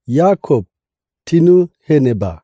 Yakob tinu heneba.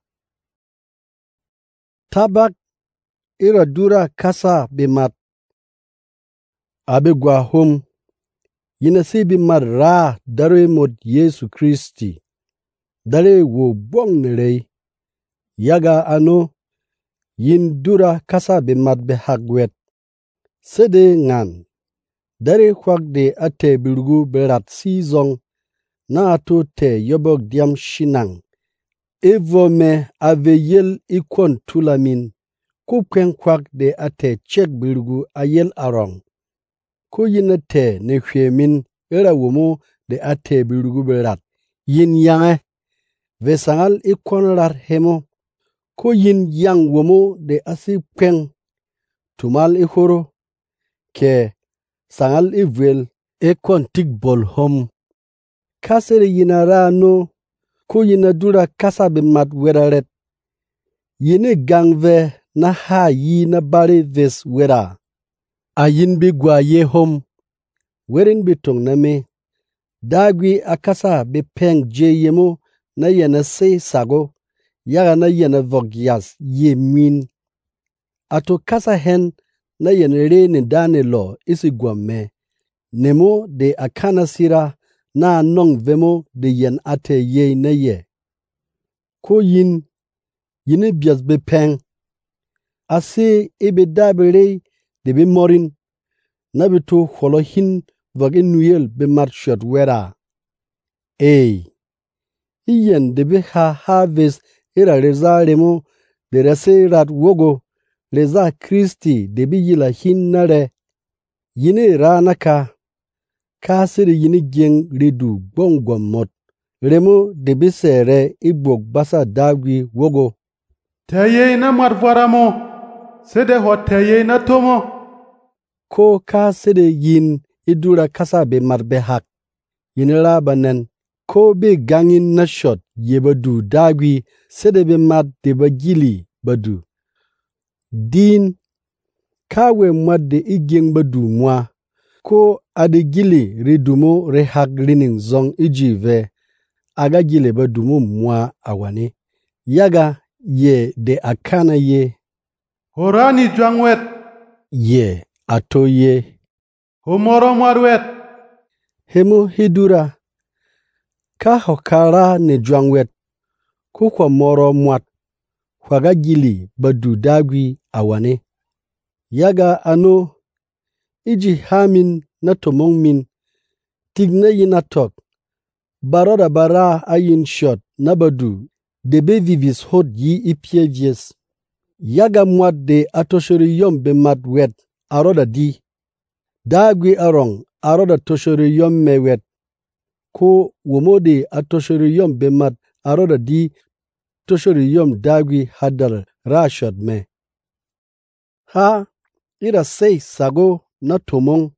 Tabak ira dura kasa bimat. Abe gwa hom. Yina si bimat ra dare mod Yesu Kristi. Dare wo bong nerei. Yaga ano. Yin dura kasa bimat be hagwet. Sede ngan. Dare kwak de ate bilgu berat si zong. Na ato te yobok diam shinang. Evo me ave yel ikon tulamin. Ku kwen kwak de ate chek bilgu ayel arong. Ku yina te ne min era womo de ate bilgu berat. Yin yange. Vesangal ikon rar hemo. Ku yin yang womo de asi kwen. Tumal ihoro. Ke sangal ivel ikon tigbol hom. Kasere yina ra no. Ku yina dura kasa bimat weraret. Yine gangve na ha yi na bari ves wera. A yin bi gwa ye hom. Werin bitong na me. Dagwi akasa bi peng je yemo na yena se sago. Yaga na yena vogyas ye min. Ato kasa hen na yena re ni dane lo isi gwa me. Nemo de akana sira na nong vemo de yen ate ye na ye. Ko yin yine bias be peng. Ase ebe dabere de be morin. Na beto holo hin vag inuyel be marshot wera. Iyen de be ha harvest ira reza remo de rese rat wogo reza Kristi de be yila hin nare. Yine ranaka. Kasiri yini geng ridu bongwa mot. Remo de be sere ibok basa dagwi wogo. Teye na marvaramo. Sede ho teye na tomo. Ko kasiri yin idura kasa be marbe hak. Yinira banen. Ko be gangin na shot ye badu dagwi sede be mat de ba gili badu. Din. Kawe mat de igeng badu mwa. Ko ade gili ridumo rehak rining zong ijive. Aga gile badumo mwa awane. Yaga ye de akana ye. Horani jwangwet. Ye ato ye. Homoro marwet. Hemo hidura. Ka hokara ne jwangwet. Kukwa moro mwat. Kwaga gili badu dagwi awane. Yaga ano. Iji hamin na tomong min. Tigna yinatok. Baroda bara ayin shot na badu. Debe vivis hot yi ipievies. Yaga mwat de atoshori yom be mat wet. Aroda di. Dagwi arong. Aroda toshori yom me wet. Ko womode atoshori yom be mat. Aroda di. Toshori yom dagwi hadal rashot me. Ha. Ira sei sago na tomong.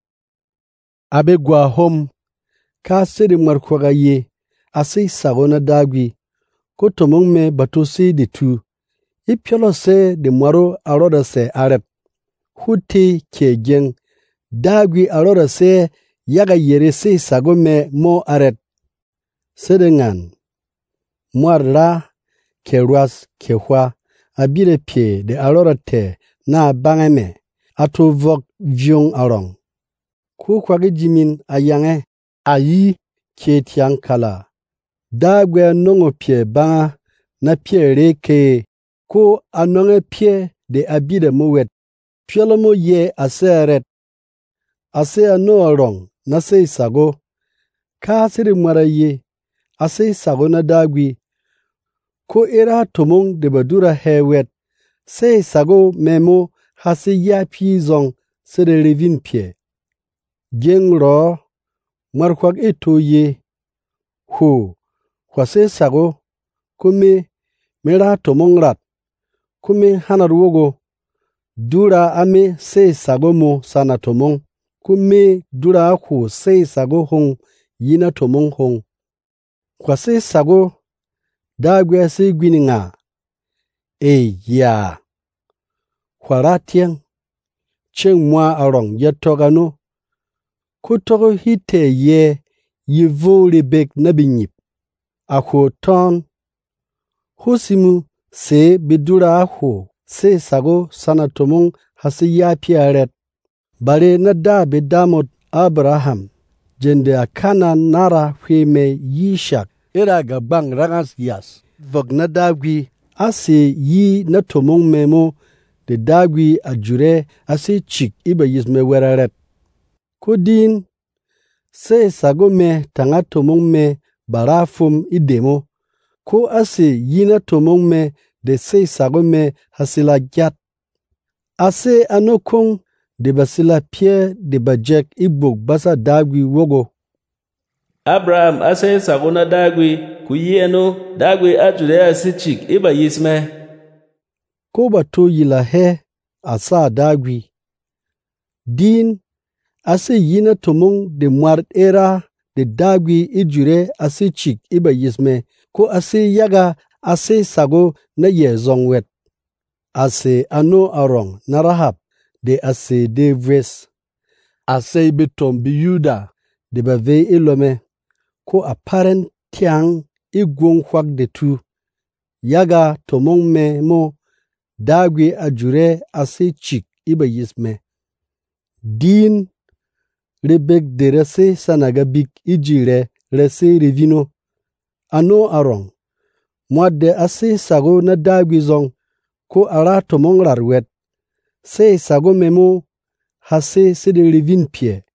Abe gwa hom. Ka siri markwaga ye. Asei sago na dagwi. Ko tomong me bato si di tu. Ipiolo se de mwaro aroda se aret. Huti ke geng. Dagwi aroda se yaga yere se sago me mo aret. Sede ngan. Mwar la ke ruas ke hwa. Abire pie de aroda te na bangeme. Ato vok vyong arong. Ku kwagi jimin ayange. Ayi ke tiang kala. Dagwe nongo pie banga na pie reke. Ko anonge pie de abide mo wet. Piolo mo ye ase aret. Ase ano arong na se sago. Ka asiri mwara ye. Ase sago na dagwi. Ko ira tomong de badura he wet. Se sago memo hasi ya pi zong se de revin pie. Geng ro. Markwag eto ye. Ho. Kwa se sago. Kume. Mera tomong rat. Kume hanar wogo. Dura ame se sago mo sana tomong. Kume dura ako se sago hong yina tomong hong. Kwa se sago. Dagwe se gwini nga. Ya. Kwa ratiang. Cheng mwa arong yatogano. Kutogo hite ye. Yivo lebek nabinyip. Aho ton husimu se bidura aho se sago sana tomong hasi ya piaret. Bare na da bedamot Abraham jende akana nara hweme Yishak ira ga bang rangas yas. Vog na dagwi ase yi na tomong memo de dagwi ajure ase chik iba yisme weraret. Kudin se sago me tanga tomong me barafum idemo. Ko ase yi na tomong me de se sago me hasila gyat. Ase anokong de basila pie de bajek ibog basa dagwi wogo. Abraham ase sago na dagwi kuyeno dagwi ajure ase chik iba yisme. Ko bato yila he asa dagwi. Din ase yina tomong de mwart era de dagwi ijure ase chik iba yisme ko ase yaga ase sago na ye zongwet. Ase ano arong na Rahab de ase de vres. Ase betom bi Yuda de bave ilome ko aparen tiang igwong hwak de tu. Yaga tomong me mo dagwi ajure ase chik iba yisme. Din rebek de rese sanaga bik ijire rese revino. Ano arong mwade ase sago na dagwi zong ko ara tomong rarwet. Se sago memo hase sede revin pie.